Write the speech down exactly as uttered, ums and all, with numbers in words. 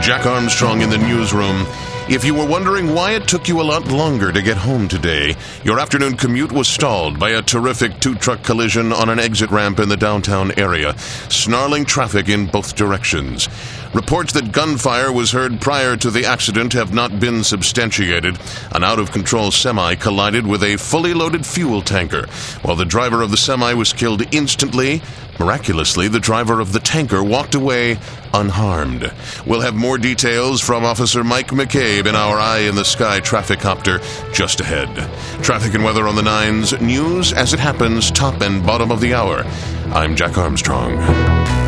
Jack Armstrong in the newsroom. If you were wondering why it took you a lot longer to get home today, your afternoon commute was stalled by a terrific two-truck collision on an exit ramp in the downtown area, snarling traffic in both directions. Reports that gunfire was heard prior to the accident have not been substantiated. An out-of-control semi collided with a fully loaded fuel tanker. While the driver of the semi was killed instantly, miraculously, the driver of the tanker walked away unharmed. We'll have more details from Officer Mike McCabe in our Eye in the Sky traffic copter just ahead. Traffic and weather on the nines, news as it happens, top and bottom of the hour. I'm Jack Armstrong.